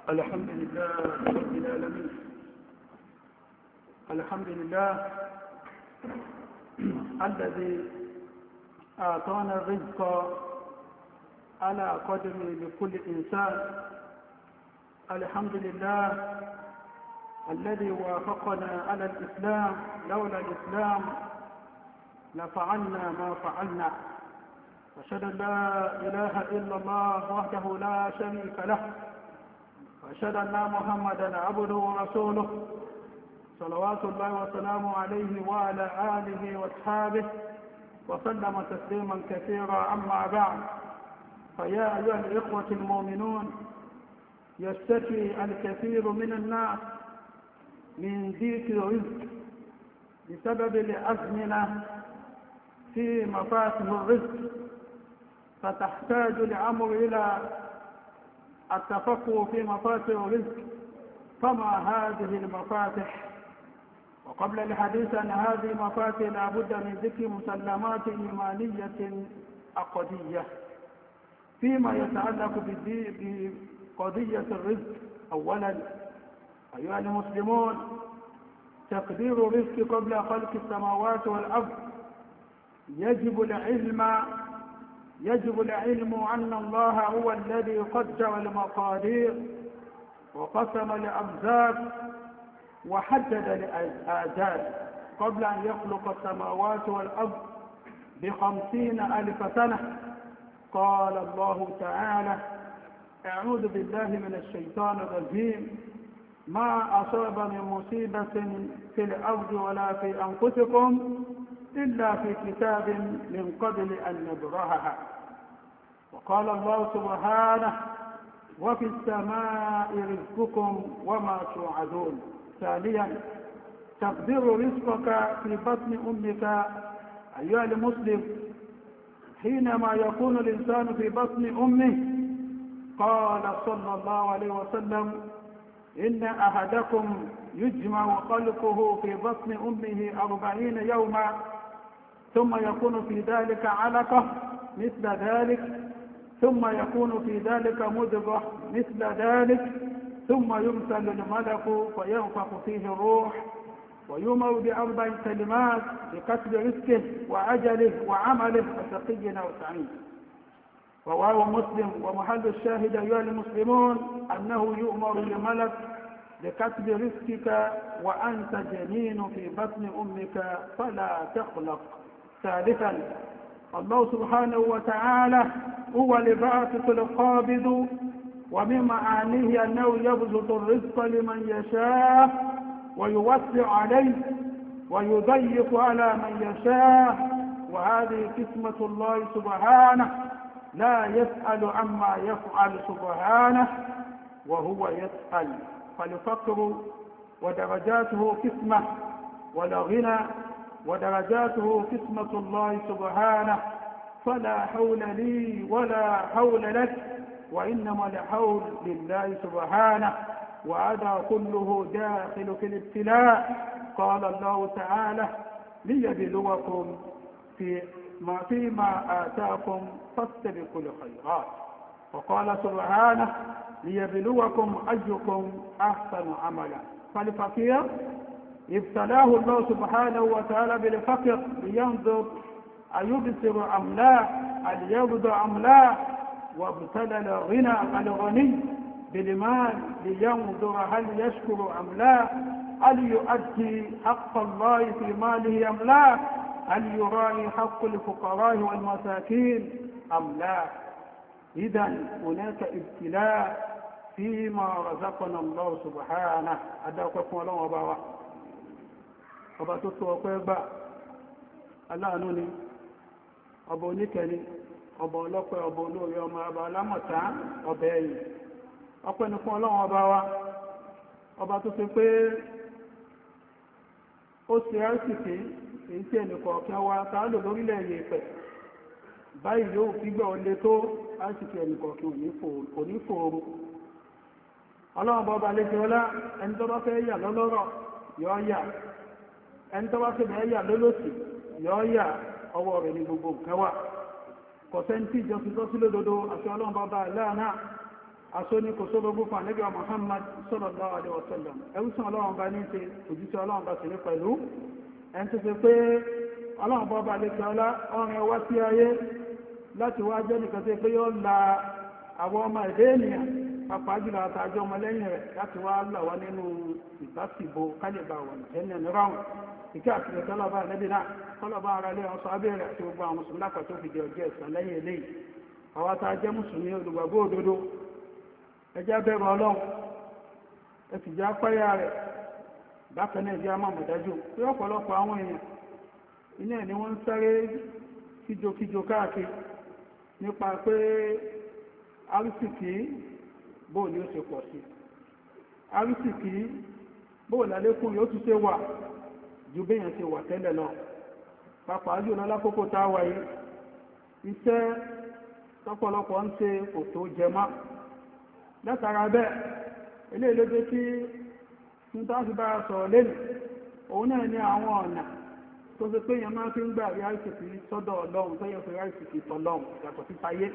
الحمد لله رب العالمين. الحمد لله الذي أعطانا الرزق على قدر لكل إنسان. الحمد لله الذي وافقنا على الإسلام، لولا الإسلام لفعلنا ما فعلنا. وأشهد أن لا إله إلا الله وحده لا شريك له، وأشهد أن محمدا عبده ورسوله صلوات الله وسلامه عليه وعلى آله وأصحابه وسلم تسليما كثيرا. أما بعد، فيا أيها الإخوة المؤمنون، يشتكي الكثير من الناس من ضيق الرزق بسبب الأزمنة في مفاتح الرزق، فتحتاج الأمر إلى التفقه في مفاتح الرزق. فما هذه المفاتح؟ وقبل الحديث عن هذه المفاتح لا بد من ذكر مسلمات إيمانية عقدية فيما يتعلق بقضية الرزق. أولا أيها المسلمون، تقدير الرزق قبل خلق السماوات والأرض يجب العلم أن الله هو الذي قدر المقادير وقسم الأرزاق وحدد الآجال قبل أن يخلق السماوات والأرض ب50,000 سنة. قال الله تعالى: أعوذ بالله من الشيطان الرجيم: ما أصاب من مصيبة في الأرض ولا في أنفسكم إلا في كتاب من قبل أن نبرهها. وقال الله سبحانه: وفي السماء رزقكم وما توعدون. ثانيا، تقدير رزقك في بطن أمك. أيها المسلم، حينما يكون الإنسان في بطن أمه، قال صلى الله عليه وسلم: إن أحدكم يجمع خلقه في بطن أمه 40 يوما، ثم يكون في ذلك علقة مثل ذلك، ثم يكون في ذلك مضغة مثل ذلك، ثم يرسل الملك فينفخ فيه الروح ويؤمر ب4 كلمات بكتب رزقه وأجله وعمله وشقي أو سعيد. رواه مسلم. ومحل الشاهد أيها المسلمون أنه يؤمر الملك بكتب رزقك وأنت جنين في بطن أمك فلا تخلق. ثالثا، الله سبحانه وتعالى هو الباسط القابض، ومن معانيه أنه يبسط الرزق لمن يشاء ويوسع عليه ويضيق على من يشاء، وهذه قسمة الله سبحانه، لا يسأل عما يفعل سبحانه وهو يسأل. فالفقر ودرجاته قسمة، والغنى ودرجاته قسمة الله سبحانه، فلا حول لي ولا حول لك، وإنما الحول لله سبحانه، وهذا كله داخل في الابتلاء. قال الله تعالى: ليبلوكم فيما آتاكم فاستبقوا الخيرات. وقال سبحانه: ليبلوكم أيكم أحسن عملا. فالفقير ابتلاه الله سبحانه وتعالى بالفقر لينظر أيبصر أم لا، هل يرضى أم لا. وابتلى الغني بالمال لينظر هل يشكر أم لا، هل يؤدي حق الله في ماله أم لا، هل يراعي حق الفقراء والمساكين أم لا. إذن هناك ابتلاء فيما رزقنا الله سبحانه. أدعوكم الله وبارك ọba tó tó ọpẹ́ gbà, aláàánú ni, ọba oníkẹni, ọba ọlọ́pẹ́, ọba olóore, ọba alámọ̀tá, ọba ẹ̀yìn. Ọpẹ́ ni fún Ọlọ́run ọba wa, ọba tó ṣe pé ó ṣe àìsìkí èyí tí ẹnìkọ̀ọ̀kan wa sáálò lórílẹ̀ èyí pẹ̀. Báyìí yóò fígbẹ̀ olè tó àìsìkí ẹnìkọ̀ọ̀kan ò ní fòòrò. Ọlọ́run ọba lẹ́jọ́ ọlá, ẹni tó bá fẹ́ yà lọ́lọ́rọ̀ yọ́ yà, ẹni tó bá fẹ́ bẹ̀ẹ́ yà lólòsì yọ́ yà. Ọwọ́ rẹ̀ ní gbogbo nǹkan wà. Kọ̀sẹ́ntì ìjọsìn tó sí lódodo àti Ọlọ́run bàbá láàánà. asóní kò só gbogbo fún ànábì Muhammad sallallahu alaihi wasallam ẹrú sí ọlọ́run bá ní ṣe òjíṣẹ́ ọlọ́run bá sì ní pẹ̀lú ẹni tó ṣe pé ọlọ́run bá lè kẹ́ ọlá ọrìn ọwá sí ayé láti wá jẹ́ nìkan tó pé yóò la àwọn ọmọ ẹ̀dẹ́ ènìyàn pàápàá jùlọ àtàjọ ọmọ lẹ́yìn rẹ̀ láti wá là wá nínú ìbásìbò kálíbà wà nìjẹ́nìyàn ní ráhùn ìkẹ́ àti ìtọ́lọ́bà nẹ́bí náà kọ́lọ́bà ara lé ọ̀sọ́ abẹ́rẹ́ àti gbogbo àwọn mùsùlùmí lápá tó fi di ọjọ́ ẹ̀san lẹ́yìn eléyìí àwọn àtàjẹ́ mùsùlùmí olùgbàgbọ́ òdodo ẹjẹ́ bẹ̀rù ọlọ́run ẹ sì jẹ́ apáyà rẹ̀ bákan náà jẹ́ amọ̀mọ̀dájú pé ọ̀pọ̀lọpọ̀ àwọn èèyàn iná ẹ̀ ni wọ́n ń sáré kíjokíjo káàkiri nípa pé arísìkí bóò ni ó ṣe pọ̀ sí arísìkí bóò lálékún yóò tún ṣe wà ju béèyàn ṣe wà tẹ́lẹ̀ lọ pàápàá jùlọ lákòókò tá a wà yìí iṣẹ́ tọ́pọ̀lọpọ̀ ń ṣe kò tó jẹ mọ́ látara bẹ́ẹ̀ ilé ìlódé tí ń tán fi bá sọ̀rọ̀ lẹ́nu òun náà ní àwọn ọ̀nà tó ṣe pé èèyàn máa fi ń gbà rí àìsìkì sọ́dọ̀ ọlọ́run tó yẹ fi àìsìkì tọ́lọ́run yàtọ̀ sí táyé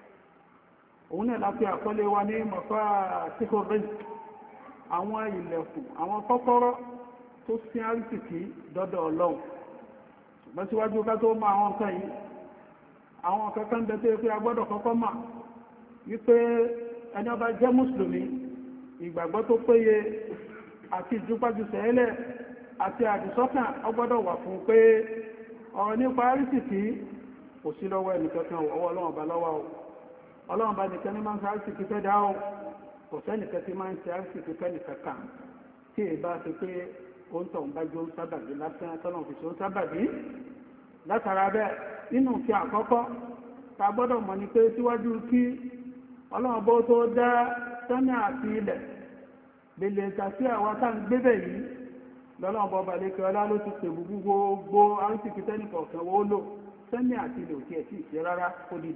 òun náà láti àkọlé wa ní mọ̀fá tíkò rẹ̀ àwọn ilẹ̀kùn àwọn kọ́kọ́rọ́ tó sí àìsìkì dọ́dọ̀ ọlọ́run ṣùgbọ́n síwájú ká tó mọ àwọn nǹkan yìí àwọn kankan bẹ tó yẹ pé a gbọ́dọ̀ kọ́kọ́ mọ̀ wípé ẹni ọba jẹ́ mùsùlùmí ìgbàgbọ́ tó péye àti ìdúpájú sẹ́lẹ̀ àti àdìsọ́kàn ọgbọ́dọ̀ wà fún pé ọ̀rọ̀ nípa àrísìkí kò sí lọ́wọ́ ẹnìkankan ọwọ́ ọlọ́run bá lọ́wọ́ o ọlọ́run bá nìkan ní máa ń ṣe àrísìkí fẹ́ dá o kò sẹ́nìkan tí máa ń ṣe àrísìkí fẹ́ nìkankan tí è bá ṣe pé ó ń tọ̀ ń bá jó ń sábàbí lásán tọ́nà fi ṣe ó ń sábàbí látara bẹ́ẹ̀ nínú fi àkọ́kọ́ ta gbọ́dọ̀ mọ̀ ní pé síwájú kí ọlọ́run bó tó dá sánmà àti ilẹ̀ lèlè tàbí àwọn tá ń gbébẹ̀ yìí lọ́lọ́run bọ́ balẹ̀ kí ọlá ló ti pè gbogbo àrísìkí tẹ́nìkọ̀ọ̀kan wó lò sánmà àti ilẹ̀ òkè ẹ̀tì ìṣẹ́ rárá ó di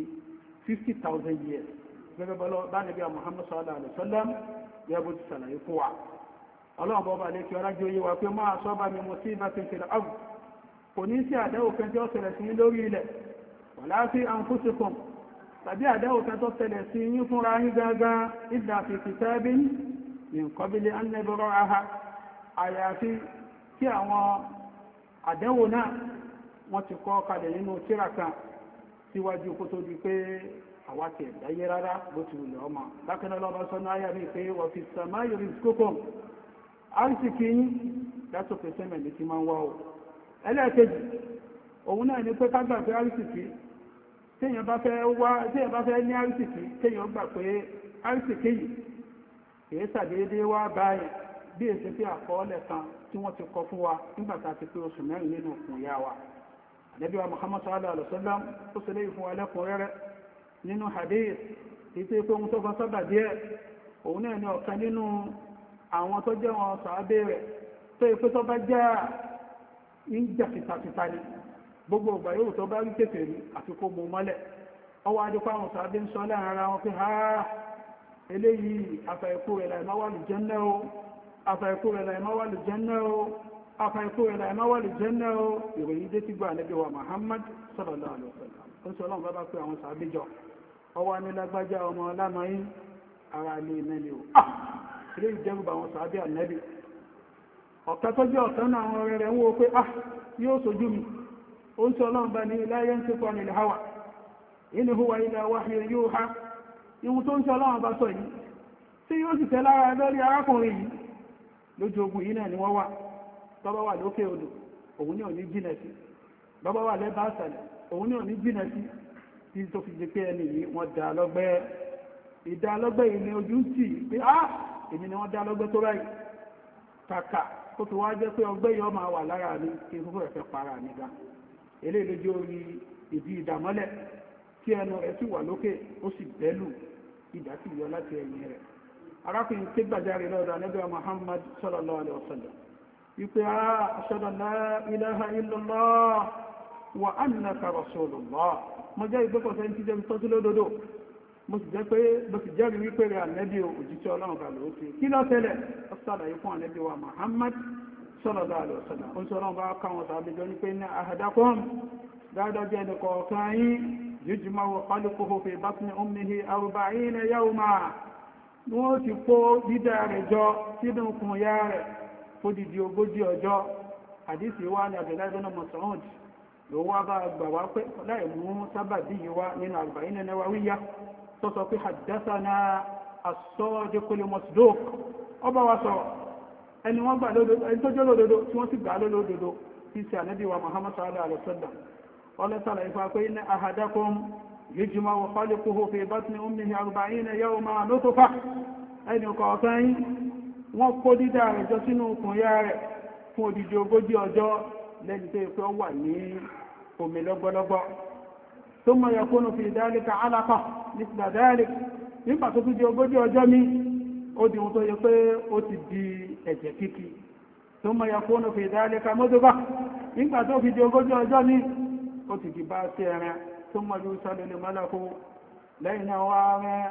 50,000 years gẹ́gẹ́ bá níbi Muhammad sallallahu alaihi wasallam yẹ bó ti sàlàyé fún wa ọlọ́run bọ́ balẹ̀ kí ọlá jẹ́ oyé wa pé máa sọ bá mi mo sí bá ti ń fìlà áwù kò ní sí àdáwò kan tí ó ṣẹlẹ̀ sí lórí ilẹ̀ wala fi anfusikum tàbí àdáwò kan tó ṣẹlẹ̀ sí yín fúnra yín gangan illa fi kitabin min qabli an nabra'aha àyàfi kí àwọn àdáwò náà wọ́n ti kọ kalẹ̀ nínú tírà kan síwájú kó tó di pé àwa tẹ̀ dáyé rárá bó ti wùlẹ̀ ọmọ lákànnà lọ́bá sọ́nà ayà mi pé wa fi samaa'i rizqukum àrísìkí yín látòkè sẹ́mẹ̀ ní ti máa ń wá o ẹlẹ́ẹ̀kejì òun náà ní pé ká gbà pé àrísìkí téèyàn bá fẹ́ ní àrísìkí téèyàn gbà pé àrísìkí yìí kìí sàdédé wá báyìí bí èsì pé àkọọ́lẹ̀ kan tí wọ́n ti kọ fún wa nígbàtà ti pé oṣù mẹ́rin nínú òkun ìyá wa Ànábì wa Muhammad sallallahu alaihi wasallam ó sì léyìn fún ẹlẹ́kùnrẹ́rẹ́ nínú hadith ìtẹ́ pé ohun tó fọ́ sábà díẹ̀ òun náà ní ọ̀kan nínú àwọn tó jẹ́ wọn sàábé rẹ̀ tó yẹ pé tó bá jẹ́ ìjà fìtàfìtà ni gbogbo ìgbà yóò tó bá rí kéfèrí àti kó mú mọ́lẹ̀ ọwọ́ adúpá àwọn sàábé ń sọ láàrin ara wọn pé ha eléyìí afẹ́ẹ̀kú rẹ̀ láìmáwàlù jẹ́nẹ́ o afẹ́ẹ̀kú rẹ̀ láìmáwàlù jẹ́nẹ́ o afẹ́ẹ̀kú rẹ̀ láìmáwàlù jẹ́nẹ́ o ìròyìn dé ti gbà Ànábì wa Muhammad sallallahu alaihi wasallam ó sọ lọ́nà bábá pé àwọn sàábé jọ ọwọ́ anílágbájá ọmọ lámàáyín ara ilé mẹ́lẹ̀ o ilé ìjẹ́rùbà àwọn sàábé Ànábì ọ̀ká tó jẹ́ ọ̀tán náà àwọn ọ̀rẹ́ rẹ̀ ń wo pé yóò sojú mi ó ń sọ lọ́nà bá ní la yantiqu anil hawa in huwa illa wahyun yuha ihun tó ń sọ lọ́wọ́ bá sọ yìí tí yóò sì tẹ́lára lórí arákùnrin yìí lójú ogun yìí náà ni wọ́n wà bọ́bá wà lókè odò òun ní òní jìnà sí bọ́bá wà lẹ́bà àṣàlẹ̀ òun ní òní jìnà sí tí tó fi jẹ́ pé ẹni yìí wọ́n dá lọ́gbẹ́ ìdá lọ́gbẹ́ yìí ni ojú tì pé èmi ni wọ́n dá lọ́gbẹ́ tó báyìí kàkà kó fi wá jẹ́ pé ọgbẹ́ yìí máa wà lára mi kí fúnfún ẹ̀fẹ́ para mi ga eléyìí lójú orí ìdí ìdàmọ́lẹ̀ tí ẹnu rẹ̀ sì wà lókè ó sì bẹ́lù ìdá sì yọ láti ẹ̀yìn rẹ̀ arákùnrin tí gbàjáre lọ́dọ̀ Ànábì Muhammad sallallahu alaihi wasallam wípé ashhadu an la ilaha illallah wa annaka rasulullah mo jẹ́ ìgbẹ́kọ̀ọ́sẹ́ tí jẹ́ tọ́jú lódodo mo sì jẹ́ pé mo sì jẹ́rìí wípé rẹ̀ Ànábì òjíṣẹ́ Ọlọ́run bá lóò sí kí ló ṣẹlẹ̀ ó sàlàyé fún Ànábì wa Muhammad sallallahu alaihi wasallam ó sọ Ọlọ́run bá káwọn sàbẹ̀jọ ní pé ní ahadakum dáadáa jẹ́ ẹnì kọ̀ọ̀kan yín يجمع خلقه في بطن أمه 40 يوما wọ́n ti kó dídá rẹ̀ jọ sínú okùn ya rẹ̀ fódìdí 40 ọjọ́. Àdísì wá ní Abdullahi ibn Mas'ud ló wá bá gbà wá pé láì mú sábàbí yìí wá nínú 40 Nawawiyya tó sọ pé haddathana as-sadiqul masduq ọba wa sọ̀rọ̀ ẹni wọ́n gbà lódodo ẹni tó jẹ́ lódodo tí wọ́n sì gbà lódodo tí sí ànábì wa Muhammad sallallahu alaihi wasallam ọlọ́sàlá ìfà pé inna ahadakum yujma'u khalquhu fi batni ummihi 40 yawman nutfa ẹni kọ̀ọ̀kan yín wọ́n kó dídá rẹ̀ jọ sínú okùn ya rẹ̀ fún odidi 40 ọjọ́ lẹ́ni tó yẹ wà ní omi lọ́gbọ́lọ́gbọ́ thumma yakunu fi dhalika 'alaqa mithla dhalik nígbà tó tún di 40 ọjọ́ mi ó di ohun tó yẹ pé ó ti di ẹ̀jẹ̀ kíkì thumma yakunu fi dhalika mudghah nígbà tó fi di 40 ọjọ́ mi ó ti di bá sí ẹran thumma yursalu lil malaku lẹ́yìn náà wá rẹ̀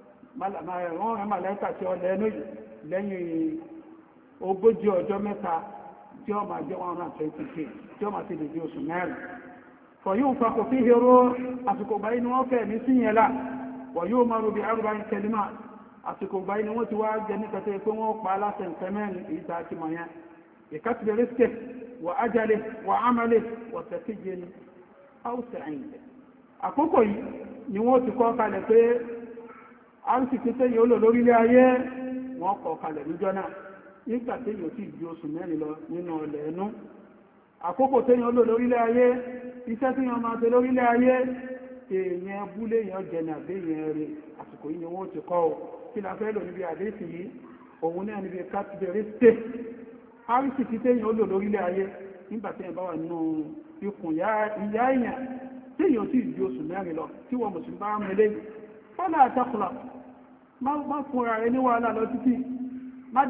màláíkà tí ó lẹ́nu lẹ́yìn 40 ọjọ́ mẹ́ta tí ó máa jẹ́ 120 tí ó máa ti lè di oṣù mẹ́rin فينفخ فيه الروح àsìkò báyìí ni wọ́n fẹ́ ní sí yẹn lá ويؤمر ب4 كلمات àsìkò báyìí ni wọ́n ti wá jẹ ní kẹtẹ́ pé wọ́n pa aláṣẹ ìfẹ́mẹ́rin èyí tá a ti mọ̀ yẹn بكتب رزقه وأجله وعمله وسجل أو سعيد àkókò yìí ni wọ́n ti kọ́ kalẹ̀ pé àrísìkí tẹ́yìn olò lórílẹ̀ ayé wọ́n kọ́ kalẹ̀ níjọ́ náà nígbà tẹ́yìn ò tí ju oṣù mẹ́rin lọ nínú ọlẹ̀ ẹnu àkókò tẹ́yìn olò lórílẹ̀ ayé iṣẹ́ tí wọ́n máa ṣe lórílẹ̀ ayé èèyàn búlé èèyàn jẹ̀nà àbẹ́yẹn rẹ̀ àsìkò yìí ni wọ́n ti kọ́ ọ kí la fẹ́ lò níbi àdéhìsì yìí òun náà níbi kátìbẹ̀rẹ̀ sté àrísìkí tẹ́yìn olò lórílẹ̀ ayé nígbà tẹ́yìn bá wà nínú ikùn ìyá èèyàn tẹ́yìn ò tí ju oṣù mẹ́rin lọ tí wọ́n mùsùlùmí bá mẹ́lẹ́ fọ́nà àtàkùnlá má fún ara rẹ̀ ní wàhálà lọ títí má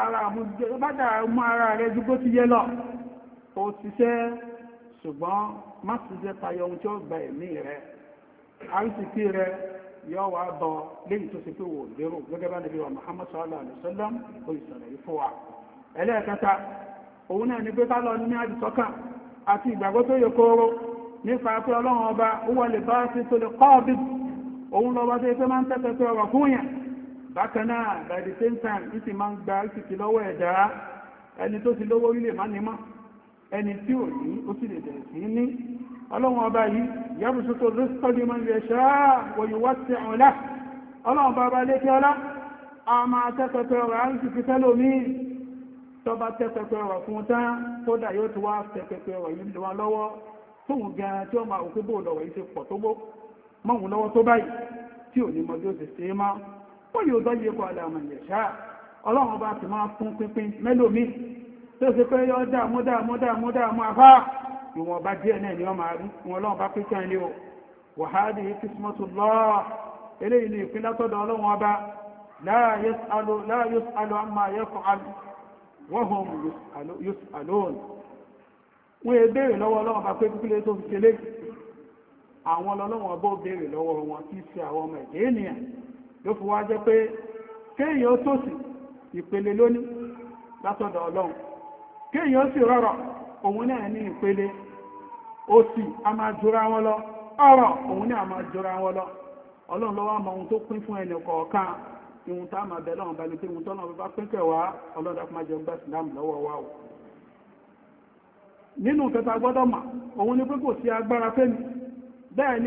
dára mú ara rẹ̀ ju bó ti yẹ lọ ó ṣiṣẹ́ ṣùgbọ́n má ṣiṣẹ́ tayọ ohun tí ó gba ẹ̀mí rẹ̀ àrísìkí rẹ̀ yọ wà bọ̀ léyìn tó ṣe pé wò lérò gẹ́gẹ́ bá Nábì wa Muhammad sallallahu alaihi wasallam ó ìsọ̀rọ̀ yìí fún wa ẹlẹ́ẹ̀kẹta òun náà ni pé ká lọ ní àdìsọ́kàn àti ìgbàgbọ́ tó yẹ kóró nípa pé ọlọ́run ọba ó wà lè bá sí tó lè kọ́ọ̀bí òun lọ́wọ́ tó yẹ pé máa ń tẹ́tẹ́ pé ọ̀rọ̀ fún yàn bákan náà by the same time ní ti máa ń gba ìsìkì lọ́wọ́ ẹ̀dá ẹni tó ti lówó orílẹ̀ má ní mọ́ ẹni tí ò ní ó sì lè bẹ̀rẹ̀ sí ní ọlọ́run ọba yìí yàbùsù tó rizqan man yasha wa yuwasi'u lahu ọlọ́run bá lékẹ́ ọlá a máa tẹ́tẹ́ pé ọ̀rọ̀ àrísìkì tẹ́lómi tó bá tẹ́tẹ́ pé ọ̀rọ̀ fún tán kódà yóò ti wá tẹ́tẹ́ pé ọ̀rọ̀ yìí lọ́wọ́ lọ́wọ́ tóhun gan tí ó máa òkú bó lọ́wọ́ yìí ṣe pọ̀ tó bó mọ́hun lọ́wọ́ tó báyìí tí ò ní mọ́ bí ó sì ṣe máa wọ́n yóò tọ́ yẹ kọ́ aláàmà yẹ̀ṣá ọlọ́run bá ti máa fún pínpín mẹ́lòmí tó ṣe pé yọ́ dámú afá ìwọ̀n bá díẹ̀ náà ni wọ́n máa rí wọn ọlọ́run bá pínpín ní o wàhálì qismatullah eléyìí ni ìpín látọ̀dọ̀ ọlọ́run ọba la yus'alu amma yaf'al wa hum yus'alun wọ́n è béèrè lọ́wọ́ ọlọ́run bá pé pípílẹ̀ tó fi ṣẹlẹ̀ àwọn ọlọ́run ọba ó béèrè lọ́wọ́ wọn tí ṣe àwọn ọmọ ẹ̀dẹ́ ènìyàn ló fi wá jẹ́ pé kéèyàn ó tòsí ìpele lóní látọ̀dọ̀ ọlọ́run kéèyàn ó sì rọrọ̀ òun náà ní ìpele òsì a máa jura wọn lọ ọrọ̀ òun náà máa jura wọn lọ ọlọ́run ló wá mọ ohun tó pín fún ẹnì kọ̀ọ̀kan ihun tá máa bẹ̀ lọ́run balẹ̀ pé ihun tọ́lọ́run bá pín kẹwàá ọlọ́run dákú máa jẹ gbà sílámù lọ́wọ́ wa o nínú kẹta gbọ́dọ̀ mà òun ni pé kò sí agbára fẹ́mi bẹ́ẹ̀ ni